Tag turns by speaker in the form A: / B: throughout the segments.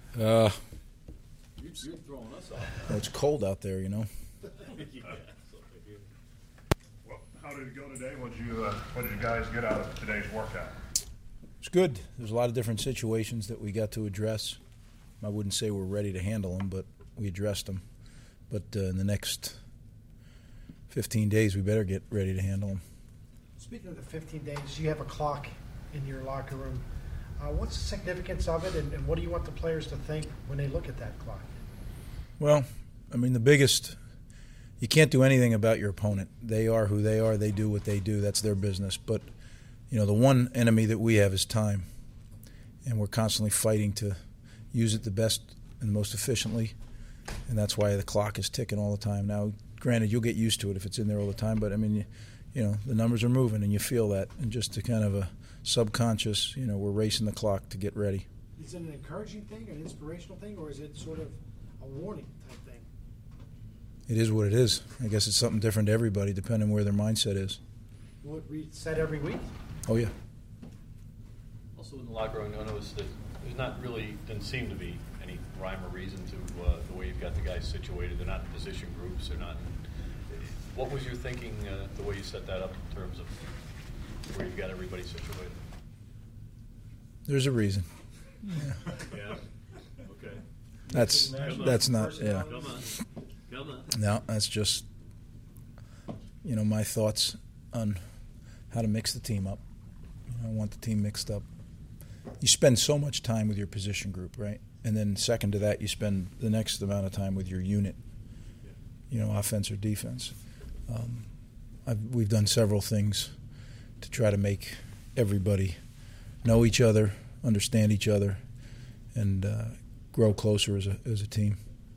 A: Uh,
B: You're throwing us off.
A: well, it's cold out there, you know.
C: Well, how did it go today? What did you guys get out of today's workout?
A: It's good. There's a lot of different situations that we got to address. I wouldn't say we're ready to handle them, but we addressed them. But in the next 15 days, we better get ready to handle them.
D: Speaking of the 15 days, you have a clock in your locker room. What's the significance of it, and what do you want the players to think when they look at that clock?
A: Well, I mean, you can't do anything about your opponent. They are who they are. They do what they do. That's their business. But, you know, the one enemy that we have is time. And we're constantly fighting to use it the best and the most efficiently. And that's why the clock is ticking all the time. Now, granted, you'll get used to it if it's in there all the time. But, I mean, you know, the numbers are moving and you feel that. And just to kind of a subconscious, you know, we're racing the clock to get ready.
D: Is it an encouraging thing, an inspirational thing, or is it sort of a warning type thing?
A: It is what it is. I guess it's something different to everybody, depending on where their mindset is.
D: Will it reset every week?
A: Oh, yeah.
B: Also in the locker room, I noticed that didn't seem to be any rhyme or reason to the way you've got the guys situated. They're not in position groups. They're not. What was your thinking, the way you set that up in terms of where you've got everybody situated?
A: There's a reason.
B: Yeah. Okay.
A: That's not, yeah.
B: Come on.
A: No, that's just, you know, my thoughts on how to mix the team up. You know, I want the team mixed up. You spend so much time with your position group, right? And then second to that, you spend the next amount of time with your unit, you know, offense or defense. We've done several things to try to make everybody know each other, understand each other, and grow closer as a team.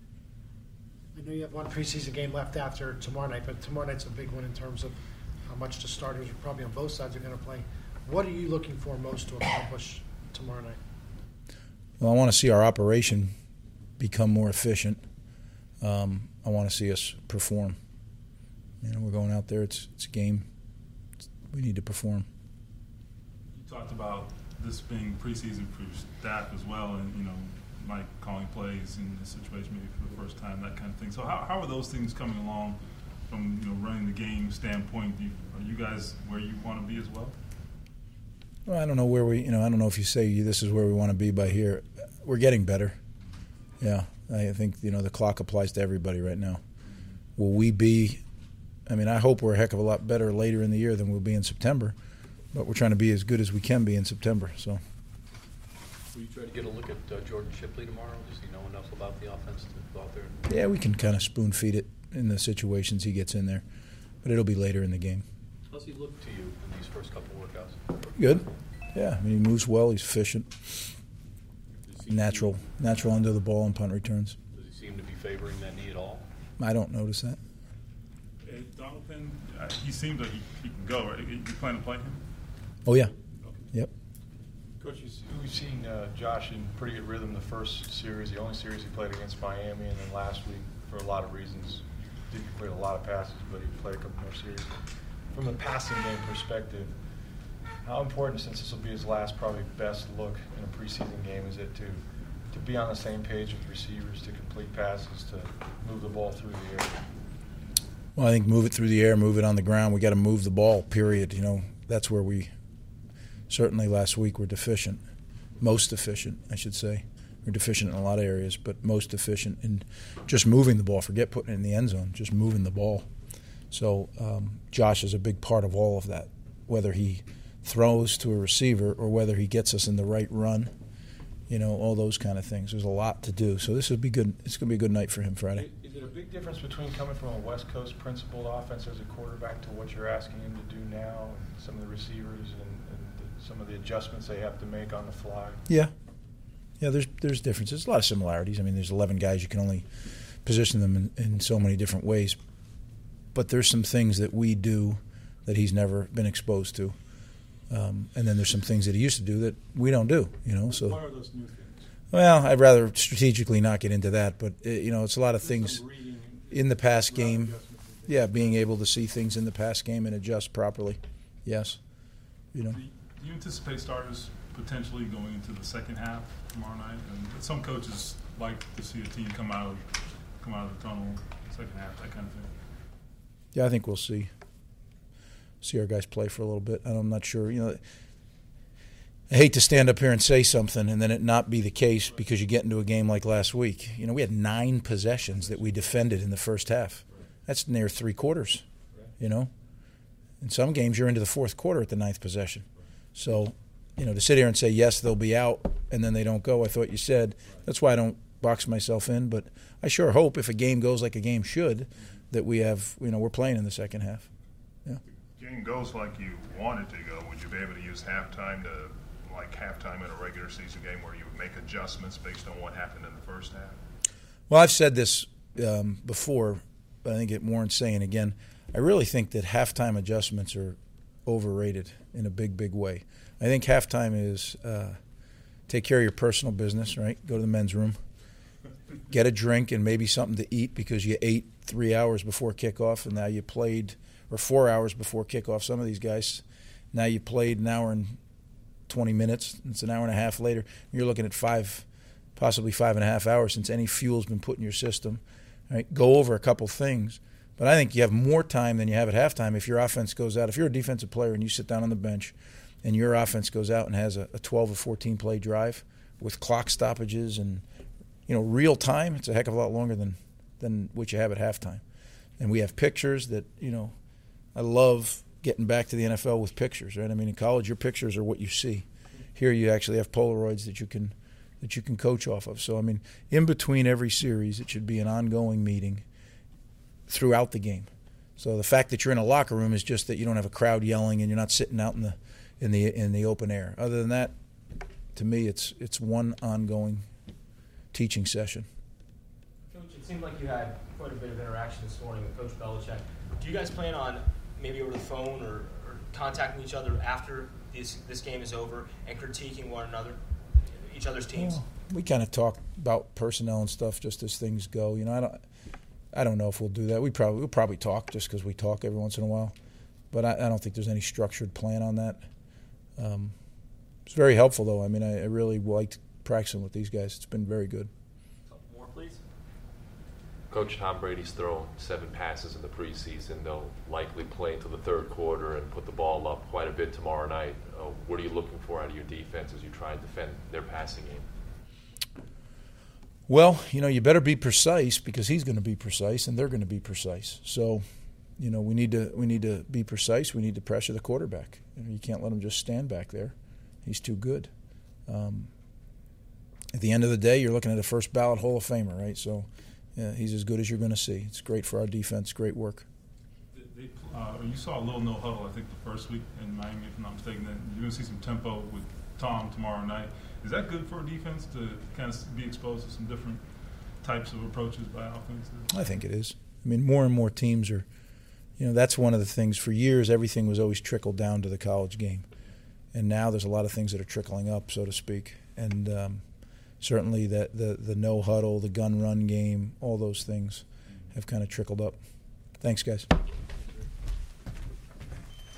D: I know you have one preseason game left after tomorrow night, but tomorrow night's a big one in terms of how much the starters are probably on both sides are going to play. What are you looking for most to accomplish tomorrow night?
A: Well, I want to see our operation become more efficient. I want to see us perform. You know, we're going out there. It's a game. We need to perform.
C: You talked about this being preseason for your staff as well, and you know, Mike calling plays in this situation maybe for the first time, that kind of thing. So how are those things coming along from, you know, running the game standpoint? Are you guys where you want to be as well?
A: Well, I don't know where I don't know if you say this is where we want to be by here. We're getting better. Yeah, I think, you know, the clock applies to everybody right now. Will we be? I mean, I hope we're a heck of a lot better later in the year than we'll be in September, but we're trying to be as good as we can be in September. So.
B: Will you try to get a look at Jordan Shipley tomorrow? Does he know enough about the offense to go out there?
A: Yeah, we can kind of spoon feed it in the situations he gets in there, but it'll be later in the game.
B: How's he look to you in these first couple of workouts?
A: Good. Yeah, I mean, he moves well. He's efficient. Natural under the ball and punt returns.
B: Does he seem to be favoring that knee at all?
A: I don't notice that.
C: Donovan, he seems like he can go, right? You plan to play him?
A: Oh, yeah.
C: Okay.
A: Yep.
E: Coach, we've seen Josh in pretty good rhythm the first series, the only series he played against Miami, and then last week, for a lot of reasons, didn't complete a lot of passes, but he played a couple more series. From the passing game perspective, how important, since this will be his last, probably best look in a preseason game, is it to be on the same page with receivers, to complete passes, to move the ball through the air?
A: Well, I think move it through the air, move it on the ground. We got to move the ball, period. You know, that's where we certainly last week were deficient. Most deficient, I should say. We're deficient in a lot of areas, but most deficient in just moving the ball. Forget putting it in the end zone, just moving the ball. So Josh is a big part of all of that, whether he throws to a receiver or whether he gets us in the right run, you know, all those kind of things. There's a lot to do. So this would be good. It's going to be a good night for him Friday.
E: Is it a big difference between coming from a West Coast principled offense as a quarterback to what you're asking him to do now, and some of the receivers and some of the adjustments they have to make on the fly?
A: Yeah, there's differences. There's a lot of similarities. I mean, there's 11 guys. You can only position them in so many different ways. But there's some things that we do that he's never been exposed to. And then there's some things that he used to do that we don't do, you know. So,
C: What are those new things?
A: well, I'd rather strategically not get into that. But, you know, it's a lot of things in the pass game. Yeah, being able to see things in the pass game and adjust properly. Yes. You know.
C: Do you anticipate starters potentially going into the second half tomorrow night? And some coaches like to see a team come out of the tunnel second half, that kind of thing.
A: Yeah, I think we'll see our guys play for a little bit. I'm not sure. I hate to stand up here and say something and then it not be the case because you get into a game like last week. We had 9 possessions that we defended in the first half. That's near 3 quarters, In some games, you're into the fourth quarter at the 9th possession. So, to sit here and say, yes, they'll be out, and then they don't go, I thought you said, that's why I don't box myself in. But I sure hope if a game goes like a game should, that we have, we're playing in the second half. Yeah.
F: Game goes like you want it to go. Would you be able to use halftime like halftime in a regular season game where you would make adjustments based on what happened in the first half?
A: Well, I've said this before, but I think it warrants saying again. I really think that halftime adjustments are overrated in a big, big way. I think halftime is take care of your personal business, right? Go to the men's room, get a drink and maybe something to eat because you ate 3 hours before kickoff and now you played, or 4 hours before kickoff. Some of these guys, now you played an hour and 20 minutes. It's an hour and a half later. You're looking at possibly 5.5 hours since any fuel's been put in your system. Right? Go over a couple things. But I think you have more time than you have at halftime if your offense goes out. If you're a defensive player and you sit down on the bench and your offense goes out and has a 12 or 14 play drive with clock stoppages and real time, it's a heck of a lot longer than what you have at halftime. And we have pictures that, I love getting back to the NFL with pictures, right? I mean, in college, your pictures are what you see. Here, you actually have Polaroids that you can coach off of. So, I mean, in between every series, it should be an ongoing meeting throughout the game. So the fact that you're in a locker room is just that you don't have a crowd yelling and you're not sitting out in the open air. Other than that, to me, it's one ongoing teaching session.
G: Coach, it seemed like you had quite a bit of interaction this morning with Coach Belichick. Do you guys plan on maybe over the phone or contacting each other after this game is over and critiquing one another, each other's teams?
A: Well, we kind of talk about personnel and stuff just as things go. I don't know if we'll do that. We'll probably talk just because we talk every once in a while, but I don't think there's any structured plan on that. It's very helpful though. I mean, I really liked practicing with these guys. It's been very good.
G: More, please.
H: Coach, Tom Brady's thrown 7 passes in the preseason. They'll likely play into the third quarter and put the ball up quite a bit tomorrow night. What are you looking for out of your defense as you try and defend their passing game?
A: Well, you better be precise because he's going to be precise and they're going to be precise. So, we need to be precise. We need to pressure the quarterback. You can't let him just stand back there. He's too good. At the end of the day, you're looking at a first ballot Hall of Famer, right? So, yeah, he's as good as you're going to see. It's great for our defense. Great work.
C: You saw a little no huddle, I think, the first week in Miami, if I'm not mistaken. Then you're going to see some tempo with Tom tomorrow night. Is that good for a defense to kind of be exposed to some different types of approaches by offenses?
A: I think it is. I mean, more and more teams are, that's one of the things. For years, everything was always trickled down to the college game. And now there's a lot of things that are trickling up, so to speak. And certainly that the no huddle, the gun run game, all those things have kind of trickled up. Thanks, guys.